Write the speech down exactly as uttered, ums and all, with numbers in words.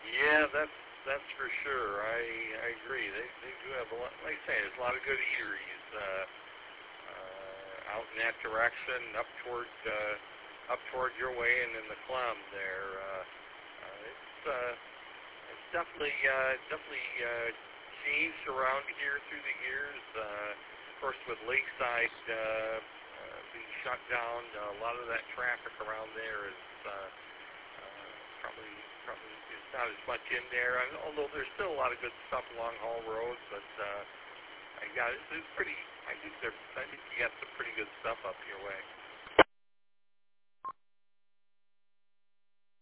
Yeah, that's that's for sure. I I agree. They they do have a lot. Like I say, there's a lot of good eateries uh, uh, out in that direction, up toward uh, up toward your way, and in the Clem there. Uh, uh, it's uh, it's definitely uh, definitely uh, changed around here through the years. Uh, of course, with Lakeside uh, uh, being shut down, uh, a lot of that traffic around there is. Uh, uh, probably, probably it's not as much in there. I, although there's still a lot of good stuff along Hall Road, but uh, I got it's, it's pretty. I think they're. I think you got some pretty good stuff up your way.